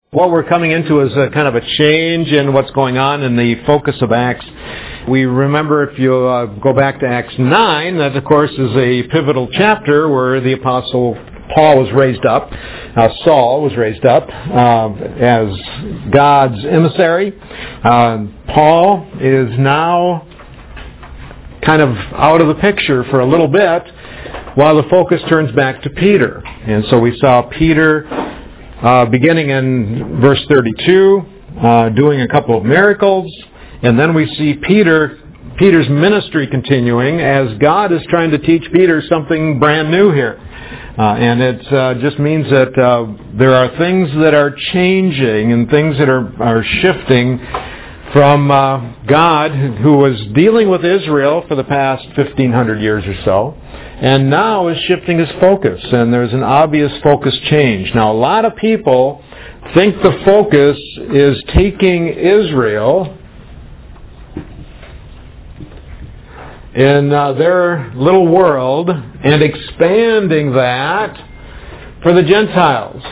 What we're coming into is a kind of a change in what's going on in the focus of Acts. We remember, if you go back to Acts 9, that of course is a pivotal chapter where the Apostle Paul was raised up. Saul was raised up as God's emissary. Paul is now kind of out of the picture for a little bit while the focus turns back to Peter. And so we saw Peter beginning in verse 32, doing a couple of miracles, and then we see Peter's ministry continuing as God is trying to teach Peter something brand new here. And it just means that there are things that are changing and things that are shifting from God, who was dealing with Israel for the past 1,500 years or so, and now is shifting his focus, and there's an obvious focus change. Now, a lot of people think the focus is taking Israel in their little world and expanding that for the Gentiles.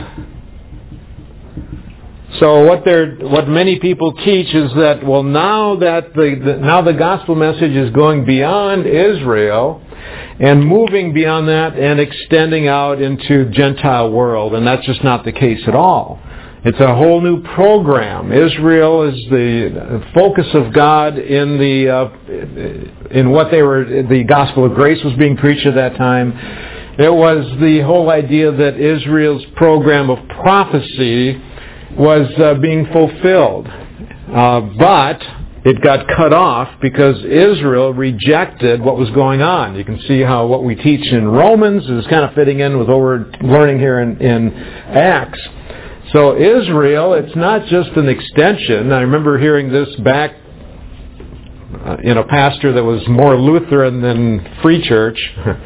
So what many people teach is that, well, now that the gospel message is going beyond Israel and moving beyond that and extending out into Gentile world, and that's just not the case at all. It's a whole new program. Israel is the focus of God in what the gospel of grace was being preached at that time. It was the whole idea that Israel's program of prophecy was being fulfilled. But it got cut off because Israel rejected what was going on. You can see how what we teach in Romans is kind of fitting in with what we're learning here in Acts. So Israel, it's not just an extension. I remember hearing this back in a pastor that was more Lutheran than Free Church.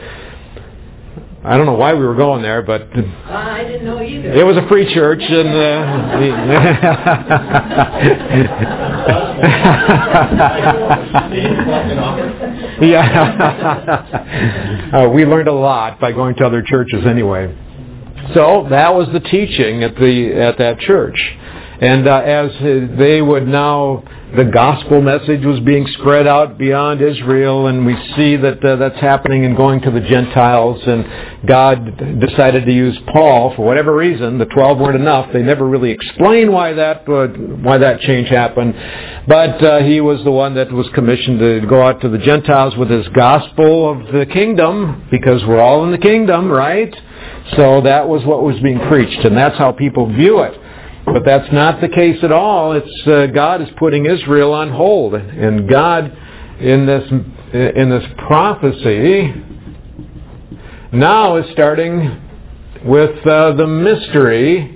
I don't know why we were going there, but I didn't know either. It was a free church, and we learned a lot by going to other churches anyway. So that was the teaching at that church, and as they would now. The gospel message was being spread out beyond Israel, and we see that that's happening and going to the Gentiles, and God decided to use Paul for whatever reason. The 12 weren't enough. They never really explained why that change happened, but he was the one that was commissioned to go out to the Gentiles with his gospel of the kingdom, because we're all in the kingdom, right? So that was what was being preached, and that's how people view it. But that's not the case at all. It's God is putting Israel on hold, and God in this prophecy now is starting with the mystery,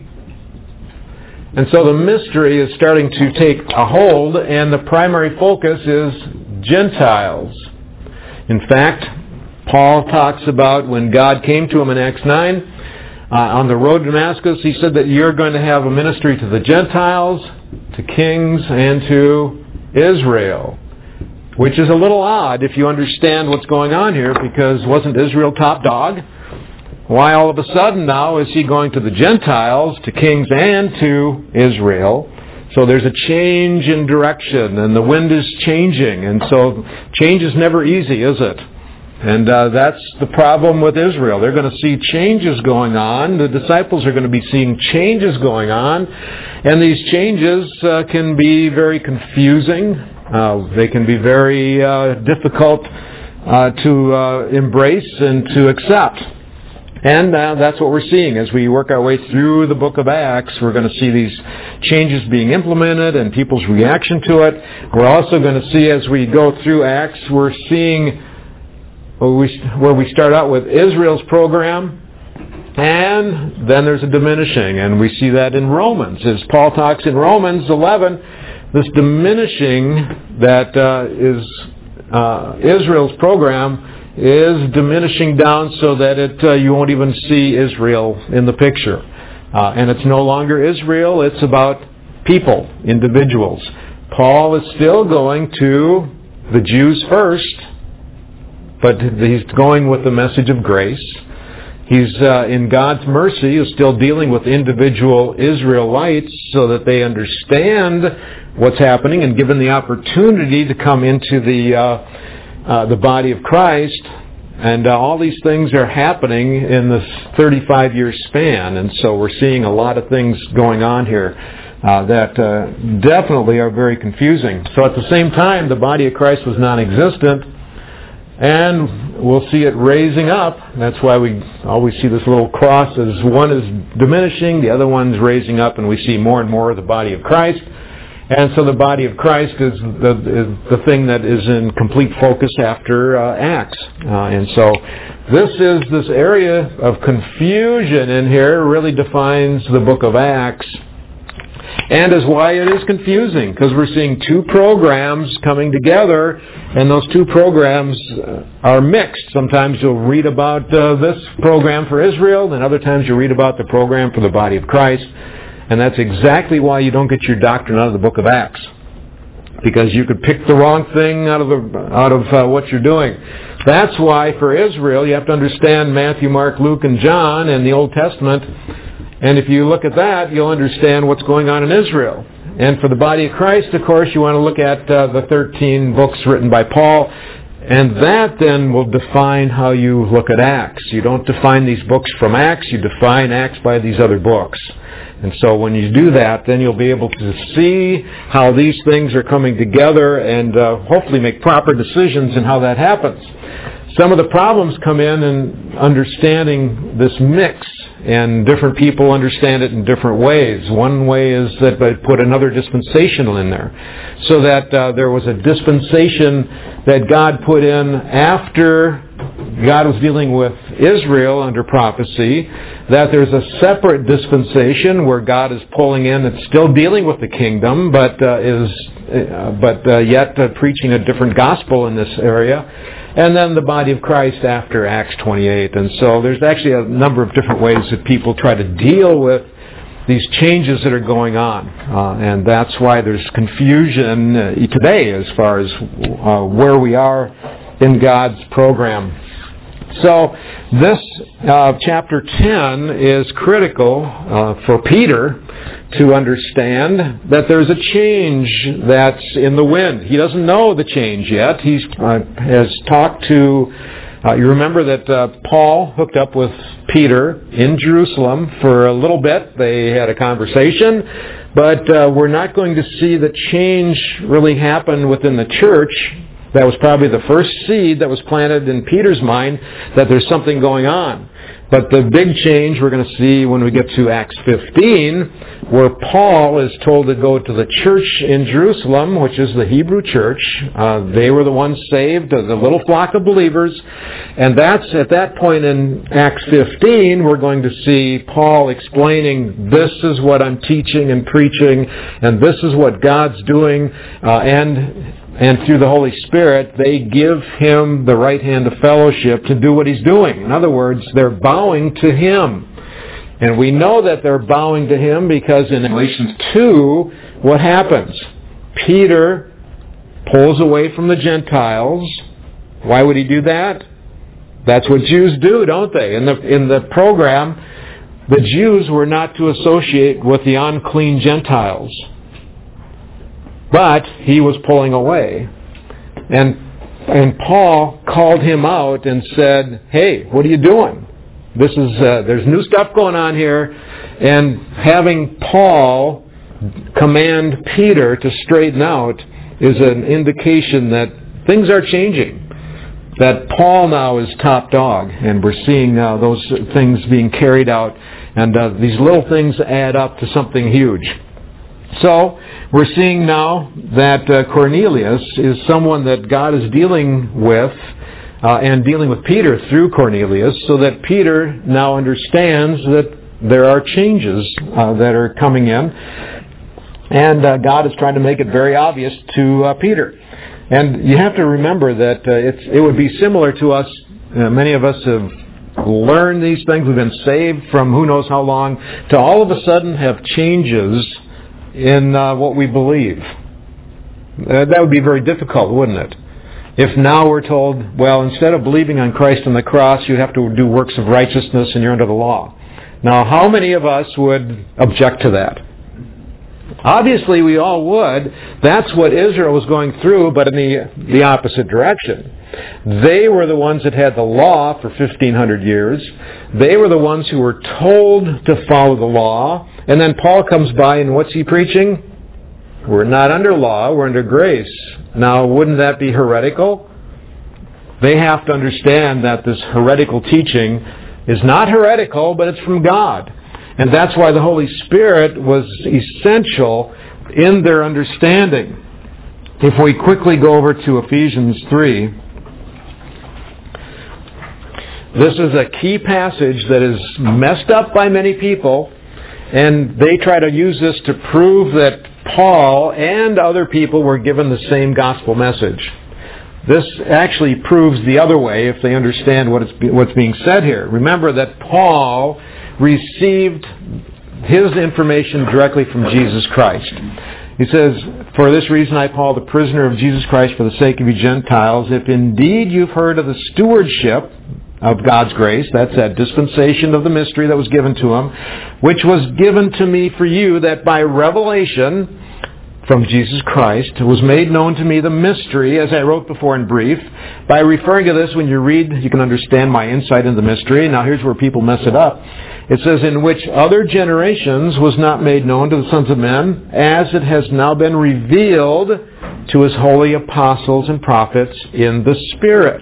and so the mystery is starting to take a hold, and the primary focus is Gentiles. In fact, Paul talks about when God came to him in Acts 9. On the road to Damascus, he said that you're going to have a ministry to the Gentiles, to kings, and to Israel. Which is a little odd if you understand what's going on here, because wasn't Israel top dog? Why all of a sudden now is he going to the Gentiles, to kings, and to Israel? So there's a change in direction, and the wind is changing, and so change is never easy, is it? And that's the problem with Israel. They're going to see changes going on. The disciples are going to be seeing changes going on. And these changes can be very confusing. They can be very difficult to embrace and to accept. And that's what we're seeing. As we work our way through the book of Acts, we're going to see these changes being implemented and people's reaction to it. We're also going to see, as we go through Acts, we're seeing where we start out with Israel's program, and then there's a diminishing, and we see that in Romans. As Paul talks in Romans 11, this diminishing that is Israel's program is diminishing down so that you won't even see Israel in the picture. And it's no longer Israel, it's about people, individuals. Paul is still going to the Jews first, but he's going with the message of grace. He's, in God's mercy, is still dealing with individual Israelites so that they understand what's happening and given the opportunity to come into the body of Christ. And all these things are happening in this 35-year span. And so we're seeing a lot of things going on here that definitely are very confusing. So at the same time, the body of Christ was non-existent. And we'll see it raising up. That's why we always see this little cross as one is diminishing, the other one's raising up, and we see more and more of the body of Christ. And so the body of Christ is the thing that is in complete focus after Acts. And so this area of confusion in here really defines the book of Acts, and is why it is confusing, because we're seeing two programs coming together, and those two programs are mixed. Sometimes you'll read about this program for Israel, and other times you'll read about the program for the body of Christ. And that's exactly why you don't get your doctrine out of the book of Acts, because you could pick the wrong thing out of what you're doing. That's why for Israel you have to understand Matthew, Mark, Luke, and John and the Old Testament. And if you look at that, you'll understand what's going on in Israel. And for the body of Christ, of course, you want to look at the 13 books written by Paul. And that then will define how you look at Acts. You don't define these books from Acts, you define Acts by these other books. And so when you do that, then you'll be able to see how these things are coming together and hopefully make proper decisions in how that happens. Some of the problems come in understanding this mix, and different people understand it in different ways. One way is that they put another dispensational in there, so that there was a dispensation that God put in after God was dealing with Israel under prophecy, that there's a separate dispensation where God is pulling in and still dealing with the kingdom, but yet preaching a different gospel in this area. And then the body of Christ after Acts 28. And so there's actually a number of different ways that people try to deal with these changes that are going on. And that's why there's confusion today as far as where we are in God's program. So this chapter 10 is critical for Peter to understand that there's a change that's in the wind. He doesn't know the change yet. He has talked to, you remember that Paul hooked up with Peter in Jerusalem for a little bit. They had a conversation, but we're not going to see the change really happen within the church. That was probably the first seed that was planted in Peter's mind that there's something going on. But the big change we're going to see when we get to Acts 15, where Paul is told to go to the church in Jerusalem, which is the Hebrew church. They were the ones saved, the little flock of believers. And that's at that point in Acts 15, we're going to see Paul explaining, this is what I'm teaching and preaching, and this is what God's doing, and through the Holy Spirit, they give him the right hand of fellowship to do what he's doing. In other words, they're bowing to him. And we know that they're bowing to him because in Galatians 2, what happens? Peter pulls away from the Gentiles. Why would he do that? That's what Jews do, don't they? In the program, the Jews were not to associate with the unclean Gentiles. But he was pulling away. And Paul called him out and said, hey, what are you doing? This is there's new stuff going on here. And having Paul command Peter to straighten out is an indication that things are changing. That Paul now is top dog. And we're seeing those things being carried out. And these little things add up to something huge. So, we're seeing now that Cornelius is someone that God is dealing with and dealing with Peter through Cornelius, so that Peter now understands that there are changes that are coming in, and God is trying to make it very obvious to Peter. And you have to remember that it would be similar to us. Many of us have learned these things. We've been saved from who knows how long to all of a sudden have changes in what we believe. That would be very difficult, wouldn't it? if now we're told, well, instead of believing on Christ on the cross, you have to do works of righteousness and you're under the law? Now, how many of us would object to that? Obviously, we all would. That's what Israel was going through, but in the opposite direction. They were the ones that had the law for 1,500 years. They were the ones who were told to follow the law. And then Paul comes by, and what's he preaching? We're not under law, we're under grace. Now, wouldn't that be heretical? They have to understand that this heretical teaching is not heretical, but it's from God. And that's why the Holy Spirit was essential in their understanding. If we quickly go over to Ephesians 3, this is a key passage that is messed up by many people, and they try to use this to prove that Paul and other people were given the same gospel message. This actually proves the other way if they understand what's being said here. Remember that Paul received his information directly from Jesus Christ. He says, "For this reason I, Paul, the prisoner of Jesus Christ for the sake of you Gentiles, if indeed you've heard of the stewardship of God's grace," that's that dispensation of the mystery that was given to him, "which was given to me for you, that by revelation from Jesus Christ was made known to me the mystery, as I wrote before in brief." By referring to this, when you read, you can understand my insight into the mystery. Now here's where people mess it up. It says, "in which other generations was not made known to the sons of men, as it has now been revealed to his holy apostles and prophets in the Spirit."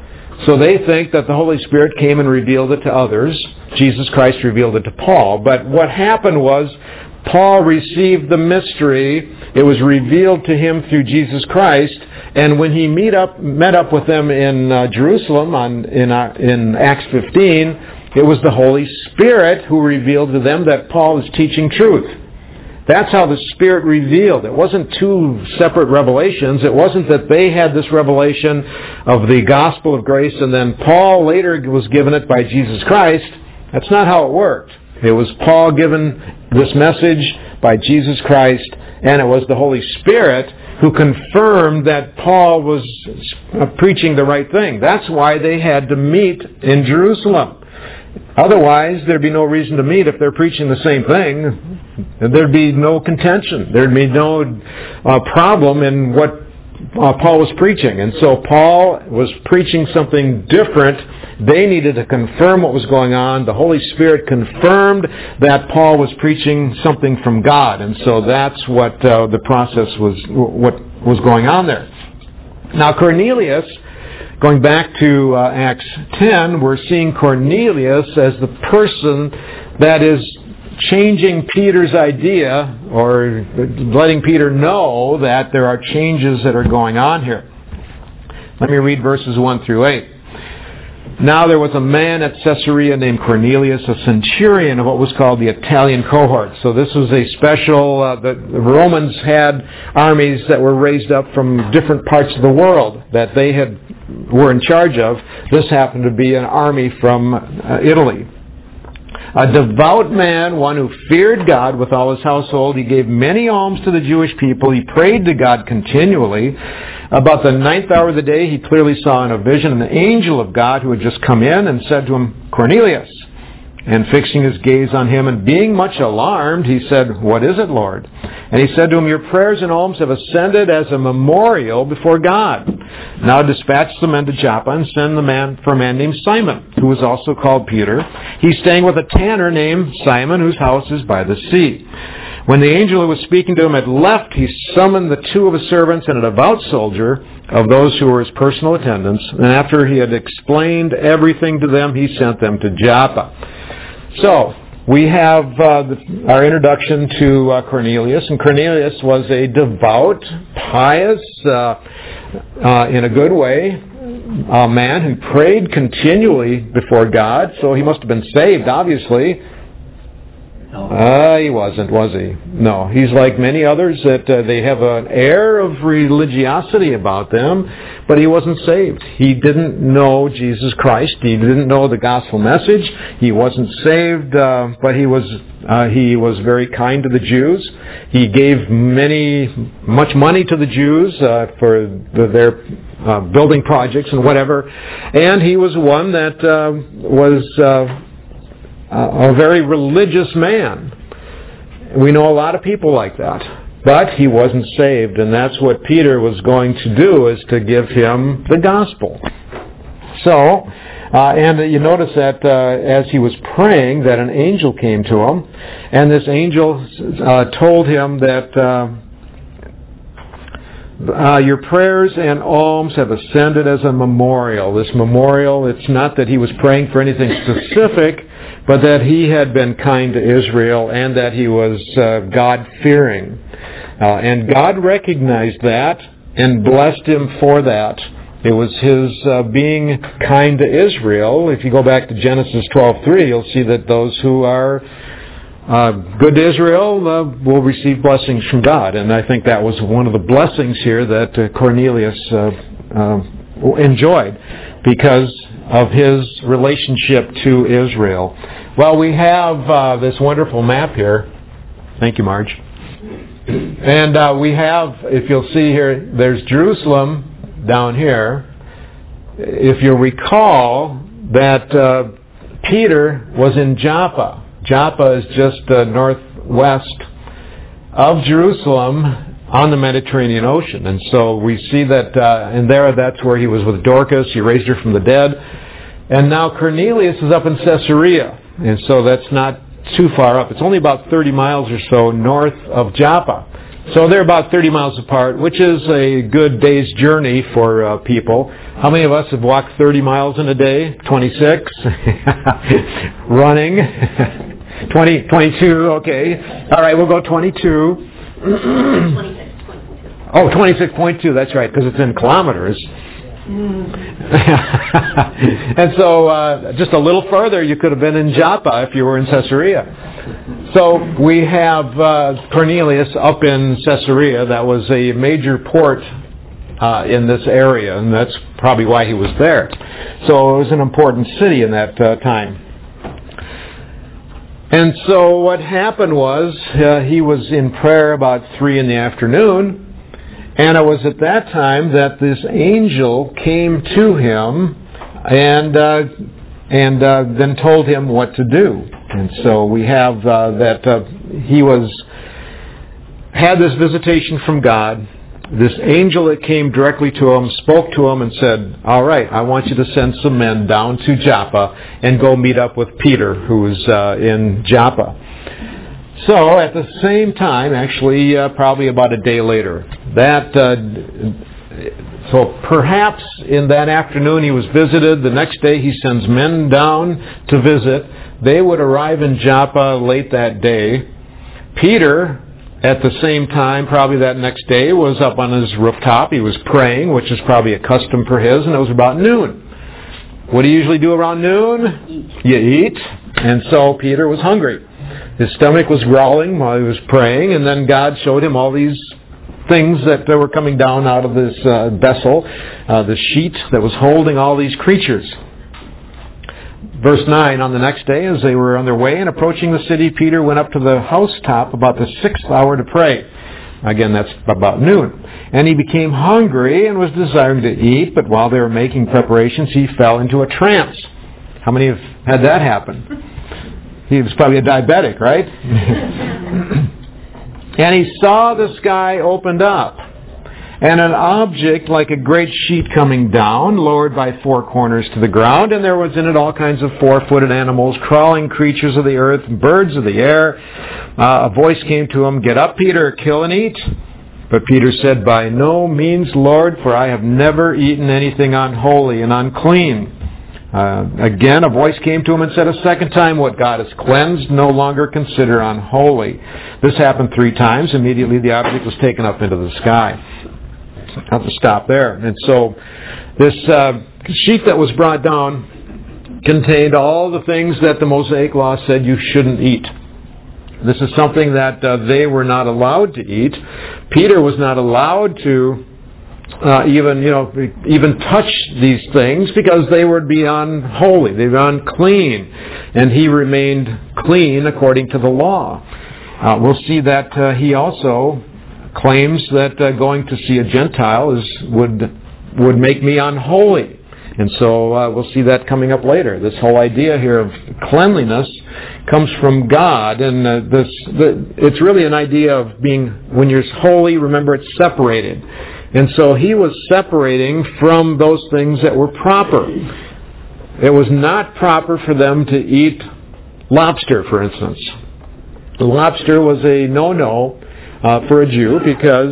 So they think that the Holy Spirit came and revealed it to others. Jesus Christ revealed it to Paul. But what happened was, Paul received the mystery. It was revealed to him through Jesus Christ. And when he met up with them in Jerusalem in Acts 15, it was the Holy Spirit who revealed to them that Paul is teaching truth. That's how the Spirit revealed. It wasn't two separate revelations. It wasn't that they had this revelation of the gospel of grace and then Paul later was given it by Jesus Christ. That's not how it worked. It was Paul given this message by Jesus Christ, and it was the Holy Spirit who confirmed that Paul was preaching the right thing. That's why they had to meet in Jerusalem. Otherwise, there'd be no reason to meet if they're preaching the same thing. There'd be no contention. There'd be no problem in what Paul was preaching. And so Paul was preaching something different. They needed to confirm what was going on. The Holy Spirit confirmed that Paul was preaching something from God. And so that's what the process was, what was going on there. Now Cornelius, going back to Acts 10, we're seeing Cornelius as the person that is changing Peter's idea, or letting Peter know that there are changes that are going on here. Let me read verses 1 through 8. "Now there was a man at Caesarea named Cornelius, a centurion of what was called the Italian cohort." So this was a special, the Romans had armies that were raised up from different parts of the world that they were in charge of. This happened to be an army from Italy. "A devout man, one who feared God with all his household. He gave many alms to the Jewish people. He prayed to God continually. About the 9th hour of the day, he clearly saw in a vision an angel of God who had just come in and said to him, 'Cornelius.' And fixing his gaze on him and being much alarmed, he said, 'What is it, Lord?' And he said to him, 'Your prayers and alms have ascended as a memorial before God. Now dispatch the men to Joppa and send the man for a man named Simon, who is also called Peter. He's staying with a tanner named Simon, whose house is by the sea.' When the angel who was speaking to him had left, he summoned the 2 of his servants and a devout soldier of those who were his personal attendants. And after he had explained everything to them, he sent them to Joppa." So, we have our introduction to Cornelius. And Cornelius was a devout, pious, in a good way, a man who prayed continually before God. So he must have been saved, obviously. He wasn't, was he? No, he's like many others that they have an air of religiosity about them, but he wasn't saved. He didn't know Jesus Christ. He didn't know the gospel message. He wasn't saved, but he was very kind to the Jews. He gave much money to the Jews for their building projects and whatever, and he was one that was a very religious man. We know a lot of people like that. But he wasn't saved, and that's what Peter was going to do, is to give him the gospel. So, and you notice that as he was praying, that an angel came to him, and this angel told him that your prayers and alms have ascended as a memorial. This memorial, it's not that he was praying for anything specific, but that he had been kind to Israel and that he was God-fearing. And God recognized that and blessed him for that. It was his being kind to Israel. If you go back to Genesis 12:3, you'll see that those who are good to Israel will receive blessings from God. And I think that was one of the blessings here that Cornelius enjoyed because of his relationship to Israel. Well, we have this wonderful map here. Thank you, Marge. And we have, if you'll see here, there's Jerusalem down here. If you recall that Peter was in Joppa. Joppa is just northwest of Jerusalem on the Mediterranean Ocean. And so we see that, and there that's where he was with Dorcas. He raised her from the dead. And now Cornelius is up in Caesarea. And so that's not too far up. It's only about 30 miles or so north of Joppa. So they're about 30 miles apart, which is a good day's journey for people. How many of us have walked 30 miles in a day? 26? Running? 22, okay. All right, we'll go 22. 26.2, that's right, because it's in kilometers. And so just a little further you could have been in Joppa if you were in Caesarea. So we have Cornelius up in Caesarea. That was a major port in this area, and that's probably why he was there. So it was an important city in that time. And so what happened was he was in prayer about 3 in the afternoon. And it was at that time that this angel came to him and then told him what to do. And so we have that he had this visitation from God. This angel that came directly to him spoke to him and said, all right, I want you to send some men down to Joppa and go meet up with Peter, who's in Joppa. So at the same time, actually probably about a day later, so perhaps in that afternoon he was visited. The next day he sends men down to visit. They would arrive in Joppa late that day. Peter, at the same time, probably that next day, was up on his rooftop. He was praying, which is probably a custom for his, and it was about noon. What do you usually do around noon? You eat. And so Peter was hungry. His stomach was growling while he was praying, and then God showed him all these things that were coming down out of this vessel, the sheet that was holding all these creatures. Verse 9, on the next day, as they were on their way and approaching the city, Peter went up to the housetop about the 6th hour to pray. Again, that's about noon. And he became hungry and was desiring to eat, but while they were making preparations, he fell into a trance. How many have had that happen? He was probably a diabetic, right? And he saw the sky opened up, and an object like a great sheet coming down, lowered by 4 corners to the ground, and there was in it all kinds of 4-footed animals, crawling creatures of the earth, birds of the air. A voice came to him, "Get up, Peter, kill and eat." But Peter said, "By no means, Lord, for I have never eaten anything unholy and unclean." Again, a voice came to him and said a second time, "What God has cleansed, no longer consider unholy." This happened 3 times. Immediately the object was taken up into the sky. I'll have to stop there. And so this sheet that was brought down contained all the things that the Mosaic Law said you shouldn't eat. This is something that they were not allowed to eat. Peter was not allowed to even touch these things because they would be unholy, they were unclean, and he remained clean according to the law. We'll see that he also claims that going to see a Gentile would make me unholy. And so we'll see that coming up later. This whole idea here of cleanliness comes from God, and it's really an idea of being, when you're holy, remember it's separated. And so he was separating from those things that were proper. It was not proper for them to eat lobster, for instance. Lobster was a no-no for a Jew because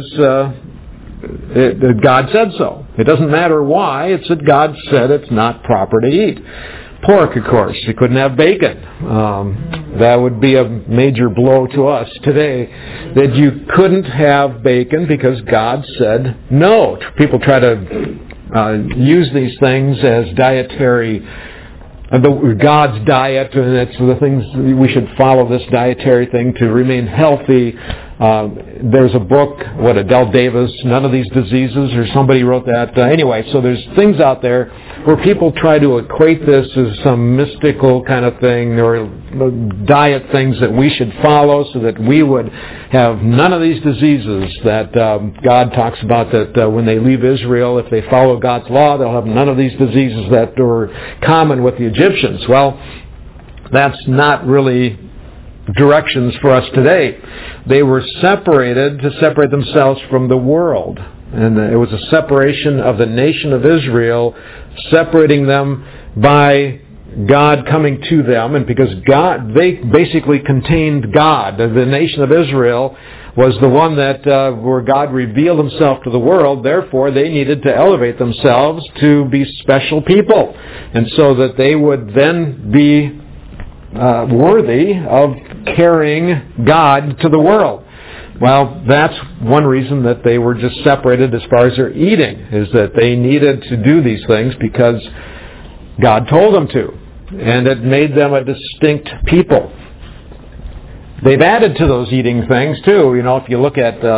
God said so. It doesn't matter why, it's that God said it's not proper to eat. Pork, of course. You couldn't have bacon. That would be a major blow to us today, that you couldn't have bacon because God said no. People try to use these things as dietary, God's diet, and it's the things we should follow this dietary thing to remain healthy. There's a book, Adele Davis, None of These Diseases, or somebody wrote that. Anyway, so there's things out there where people try to equate this as some mystical kind of thing, or diet things that we should follow so that we would have none of these diseases that God talks about, that when they leave Israel, if they follow God's law, they'll have none of these diseases that were common with the Egyptians. Well, that's not really directions for us today. They were separated to separate themselves from the world. And it was a separation of the nation of Israel, separating them by God coming to them. And because they basically contained God. The nation of Israel was the one that where God revealed himself to the world. Therefore, they needed to elevate themselves to be special people. And so that they would then be worthy of carrying God to the world. Well, that's one reason that they were just separated as far as their eating, is that they needed to do these things because God told them to. And it made them a distinct people. They've added to those eating things too. If you look at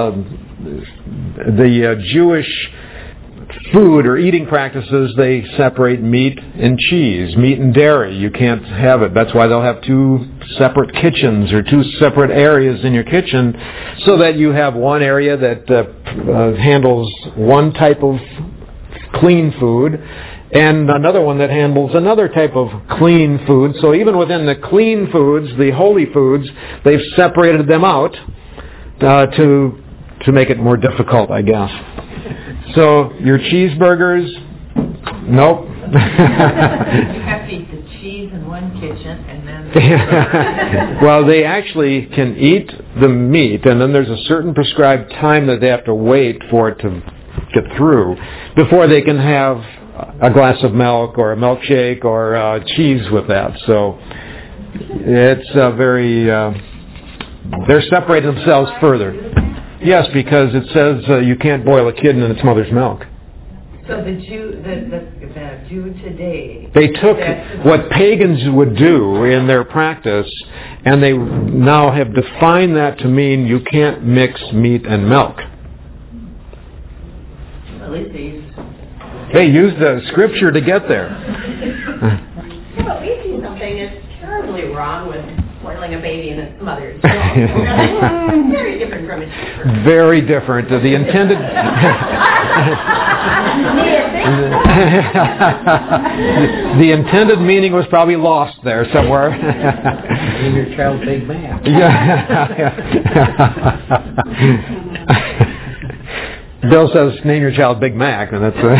the Jewish food or eating practices, they separate meat and cheese, meat and dairy. You can't have it. That's why they'll have two separate kitchens or two separate areas in your kitchen, so that you have one area that handles one type of clean food and another one that handles another type of clean food. So even within the clean foods, the holy foods, they've separated them out to make it more difficult, I guess. So your cheeseburgers, nope. You have to eat the cheese in one kitchen and then... Well, they actually can eat the meat, and then there's a certain prescribed time that they have to wait for it to get through before they can have a glass of milk or a milkshake or cheese with that. So it's very... they're separating themselves further. Yes, because it says you can't boil a kid in its mother's milk. So the Jew today... They took what pagans would do in their practice, and they now have defined that to mean you can't mix meat and milk. At least they used the scripture to get there. Well, we see something that's terribly wrong with boiling a baby in its mother's milk. Very different from a cheeseburger. Very different. The intended... the intended meaning was probably lost there somewhere. Name your child Big Mac. Bill says, name your child Big Mac, and that's...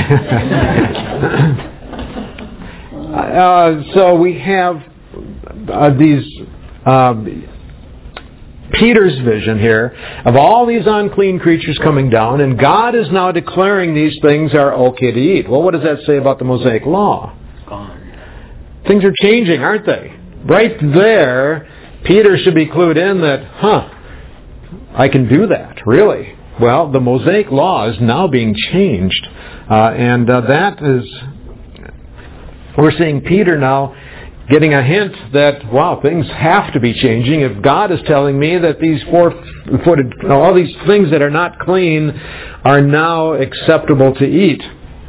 so we have these... Peter's vision here of all these unclean creatures coming down, and God is now declaring these things are okay to eat. Well, what does that say about the Mosaic Law? Gone. Things are changing, aren't they? Right there, Peter should be clued in that, I can do that, really. Well, the Mosaic Law is now being changed, and that is, we're seeing Peter now getting a hint that, wow, things have to be changing. If God is telling me that these four-footed, all these things that are not clean are now acceptable to eat.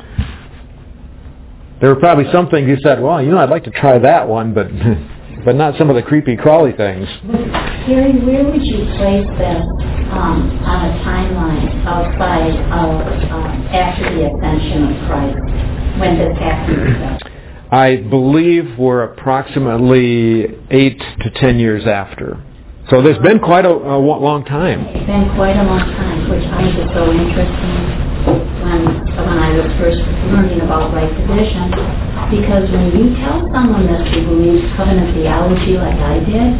There were probably some things you said, well, I'd like to try that one, but not some of the creepy crawly things. Gary, where would you place this on a timeline outside of after the ascension of Christ, when this happened? I believe we're approximately 8 to 10 years after. So there's been quite a long time. It's been quite a long time, which I think is so interesting when I was first learning about right division. Because when you tell someone that you believe covenant theology like I did,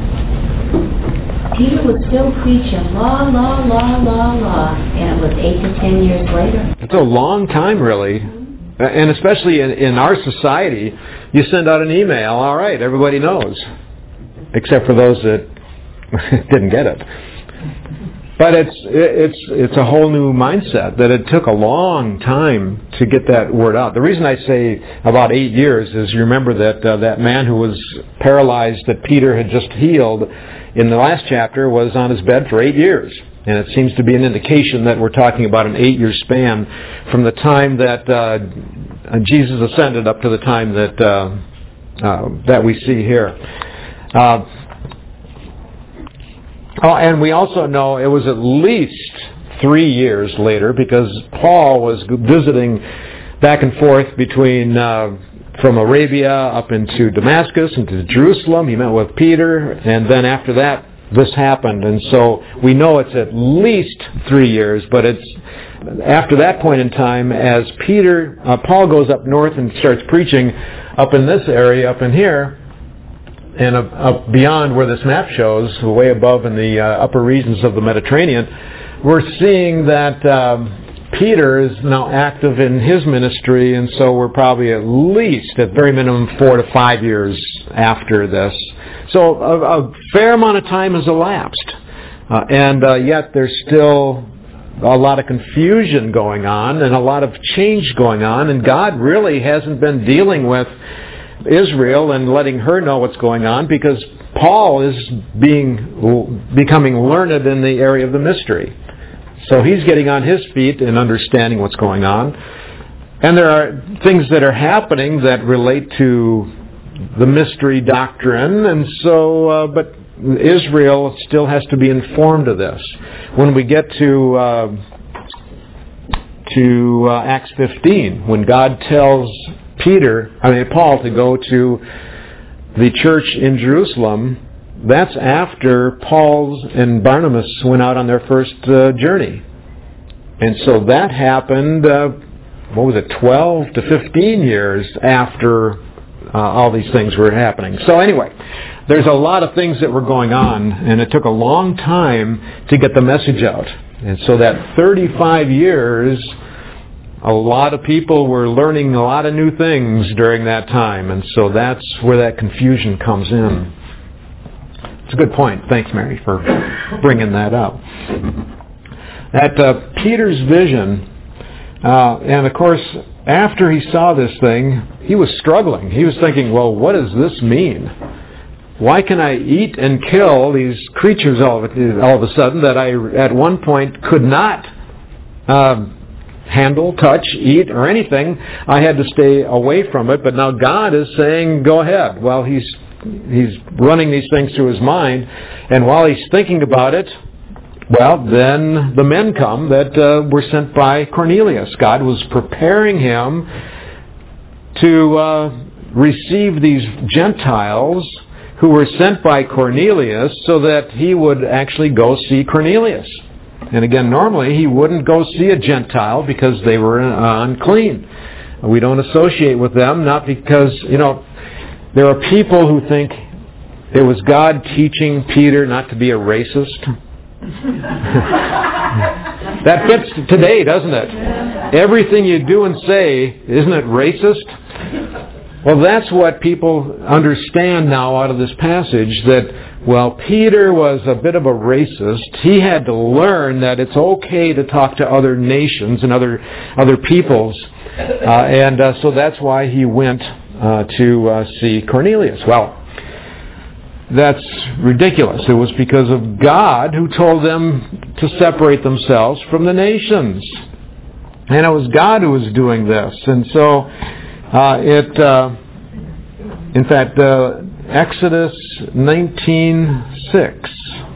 Peter was still preaching law, and it was 8 to 10 years later. It's a long time, really. And especially in our society, you send out an email, all right, everybody knows. Except for those that didn't get it. But it's a whole new mindset that it took a long time to get that word out. The reason I say about 8 years is you remember that that man who was paralyzed that Peter had just healed in the last chapter was on his bed for 8 years. And it seems to be an indication that we're talking about an 8-year span from the time that Jesus ascended up to the time that we see here. And we also know it was at least 3 years later because Paul was visiting back and forth between from Arabia up into Damascus, into Jerusalem. He met with Peter, and then after that, this happened. And so we know it's at least 3 years, but it's after that point in time as Paul goes up north and starts preaching up in this area, up in here, and up beyond where this map shows, way above in the upper regions of the Mediterranean, we're seeing that Peter is now active in his ministry, and so we're probably at least, at very minimum, 4 to 5 years after this. So a fair amount of time has elapsed, and yet there's still a lot of confusion going on and a lot of change going on, and God really hasn't been dealing with Israel and letting her know what's going on because Paul is becoming learned in the area of the mystery. So he's getting on his feet and understanding what's going on. And there are things that are happening that relate to the mystery doctrine, and so, but Israel still has to be informed of this. When we get to Acts 15, when God tells Paul to go to the church in Jerusalem, that's after Paul and Barnabas went out on their first journey. And so that happened, 12 to 15 years after all these things were happening. So anyway, there's a lot of things that were going on, and it took a long time to get the message out. And so that 35 years, a lot of people were learning a lot of new things during that time, and so that's where that confusion comes in. It's a good point. Thanks, Mary, for bringing that up. At Peter's vision, and of course, after he saw this thing, he was struggling. He was thinking, well, what does this mean? Why can I eat and kill these creatures all of a sudden that I, at one point, could not handle, touch, eat, or anything? I had to stay away from it, but now God is saying, go ahead. Well, he's running these things through his mind, and while he's thinking about it, well, then the men come that were sent by Cornelius. God was preparing him to receive these Gentiles who were sent by Cornelius so that he would actually go see Cornelius. And again, normally he wouldn't go see a Gentile because they were unclean. We don't associate with them, not because, there are people who think it was God teaching Peter not to be a racist. That fits today, doesn't it? Everything you do and say, isn't it racist? Well, that's what people understand now out of this passage, that, well, Peter was a bit of a racist. He had to learn that it's okay to talk to other nations and other peoples. So that's why he went to see Cornelius. Well, that's ridiculous. It was because of God who told them to separate themselves from the nations. And it was God who was doing this. And so in fact, Exodus 19:6.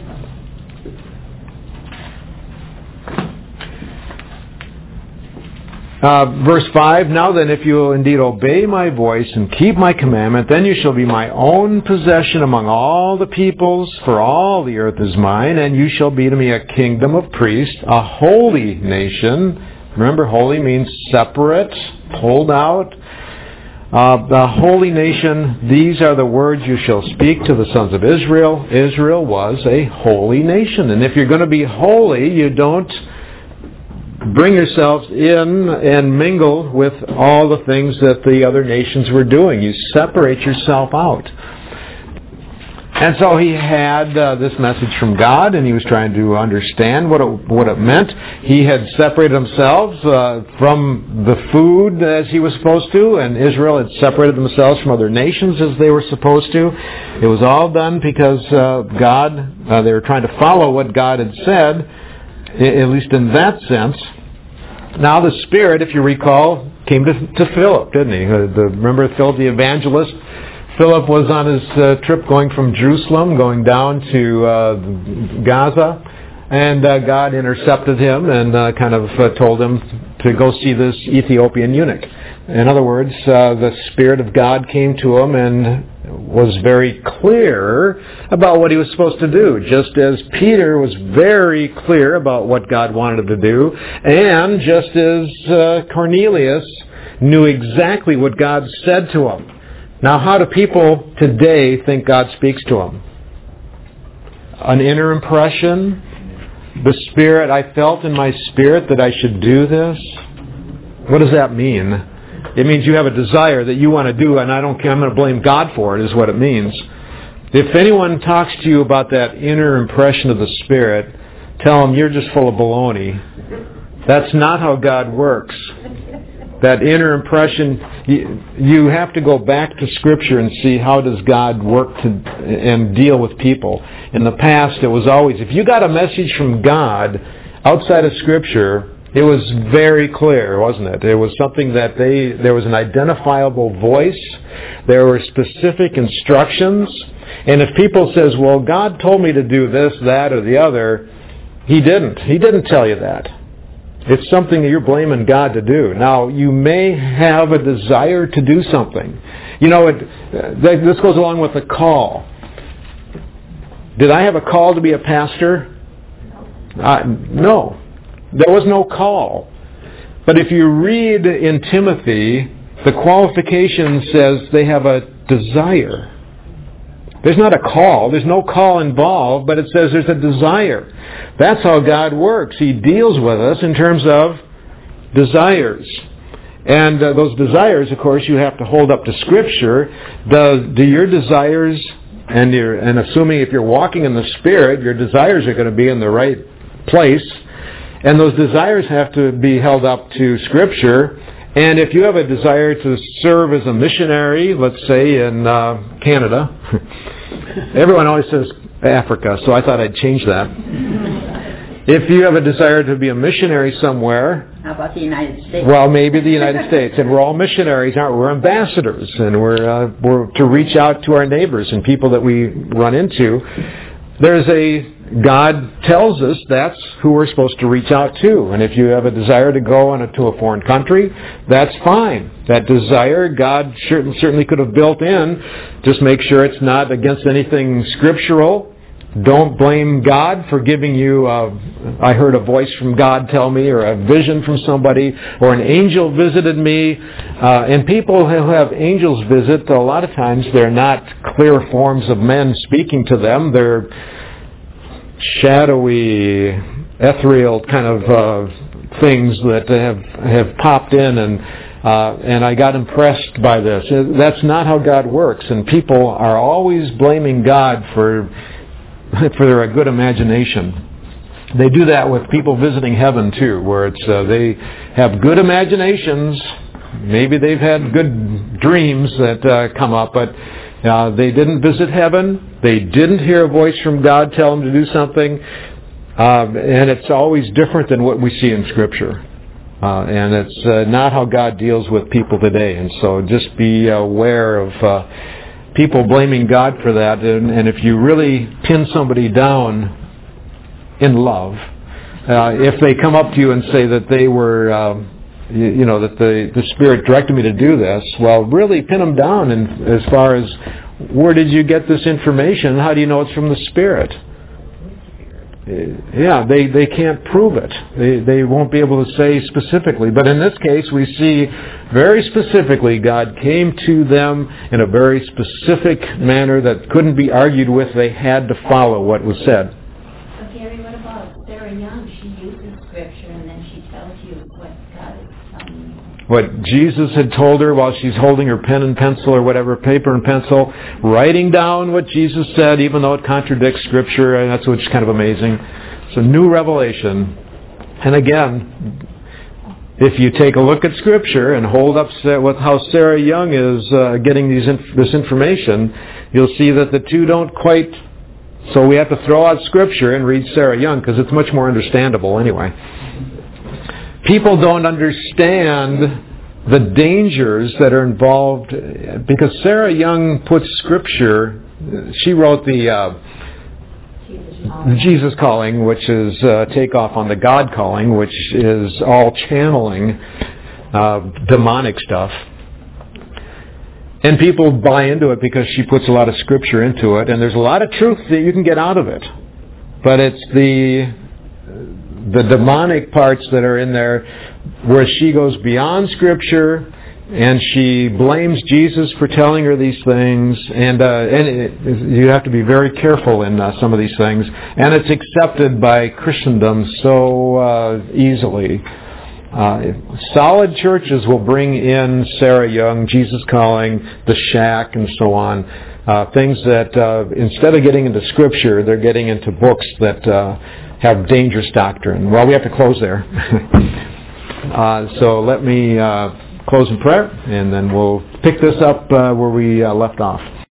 Verse 5, Now then, if you will indeed obey my voice and keep my commandment, then you shall be my own possession among all the peoples, for all the earth is mine, and you shall be to me a kingdom of priests, a holy nation. Remember, holy means separate, pulled out. The holy nation, these are the words you shall speak to the sons of Israel. Israel was a holy nation. And if you're going to be holy, you don't bring yourselves in and mingle with all the things that the other nations were doing. You separate yourself out. And so he had this message from God, and he was trying to understand what it meant. He had separated himself from the food as he was supposed to, and Israel had separated themselves from other nations as they were supposed to. It was all done because they were trying to follow what God had said, at least in that sense. Now the Spirit, if you recall, came to Philip, didn't he? Remember Philip the evangelist? Philip was on his trip going from Jerusalem, going down to Gaza, and God intercepted him and kind of told him to go see this Ethiopian eunuch. In other words, the Spirit of God came to him and was very clear about what he was supposed to do, just as Peter was very clear about what God wanted him to do, and just as Cornelius knew exactly what God said to him. Now, how do people today think God speaks to them? An inner impression? The Spirit, I felt in my spirit that I should do this? What does that mean? It means you have a desire that you want to do, and I'm going to blame God for it, is what it means. If anyone talks to you about that inner impression of the Spirit, tell them you're just full of baloney. That's not how God works. That inner impression, you have to go back to Scripture and see how does God work and deal with people. In the past, it was always, if you got a message from God outside of Scripture, it was very clear, wasn't it? It was something that there was an identifiable voice. There were specific instructions. And if people says, well, God told me to do this, that, or the other, He didn't. He didn't tell you that. It's something that you're blaming God to do. Now, you may have a desire to do something. You know, this goes along with a call. Did I have a call to be a pastor? No. There was no call. But if you read in Timothy, the qualification says they have a desire. There's not a call. There's no call involved, but it says there's a desire. That's how God works. He deals with us in terms of desires. And those desires, of course, you have to hold up to Scripture. Do your desires, and assuming if you're walking in the Spirit, your desires are going to be in the right place. And those desires have to be held up to Scripture. And if you have a desire to serve as a missionary, let's say in Canada, everyone always says Africa, so I thought I'd change that. If you have a desire to be a missionary somewhere... How about the United States? Well, maybe the United States. And we're all missionaries, aren't we? We're ambassadors, and we're to reach out to our neighbors and people that we run into. God tells us that's who we're supposed to reach out to. And if you have a desire to go to a foreign country, that's fine. That desire, God certainly could have built in. Just make sure it's not against anything scriptural. Don't blame God for giving you, I heard a voice from God tell me, or a vision from somebody, or an angel visited me. And people who have angels visit, a lot of times they're not clear forms of men speaking to them. They're shadowy, ethereal kind of things that have popped in, and I got impressed by this. That's not how God works, and people are always blaming God for a good imagination. They do that with people visiting heaven too, where it's they have good imaginations, maybe they've had good dreams that come up, but they didn't visit heaven. They didn't hear a voice from God tell them to do something. And it's always different than what we see in Scripture. And it's not how God deals with people today. And so just be aware of people blaming God for that. And if you really pin somebody down in love, if they come up to you and say that they were, that the Spirit directed me to do this, well, really pin them down. And as far as where did you get this information? How do you know it's from the Spirit? Yeah, they can't prove it. They won't be able to say specifically. But in this case, we see very specifically God came to them in a very specific manner that couldn't be argued with. They had to follow what was said. But Gary, what about Sarah Young? She uses Scripture and then she tells you what God is telling you. What Jesus had told her while she's holding her pen and pencil or whatever, paper and pencil, writing down what Jesus said, even though it contradicts Scripture, and that's what's kind of amazing. It's a new revelation. And again, if you take a look at Scripture and hold up with how Sarah Young is getting this information, you'll see that the two don't quite... So we have to throw out Scripture and read Sarah Young because it's much more understandable anyway. People don't understand the dangers that are involved because Sarah Young puts Scripture, she wrote the Jesus Calling, which is takeoff on the God Calling, which is all channeling demonic stuff. And people buy into it because she puts a lot of Scripture into it, and there's a lot of truth that you can get out of it. But it's the demonic parts that are in there where she goes beyond Scripture and she blames Jesus for telling her these things, and you have to be very careful in some of these things, and it's accepted by Christendom so easily. Solid churches will bring in Sarah Young, Jesus Calling, The Shack, and so on. Things that instead of getting into Scripture, they're getting into books that have dangerous doctrine. Well, we have to close there. So let me close in prayer, and then we'll pick this up where we left off.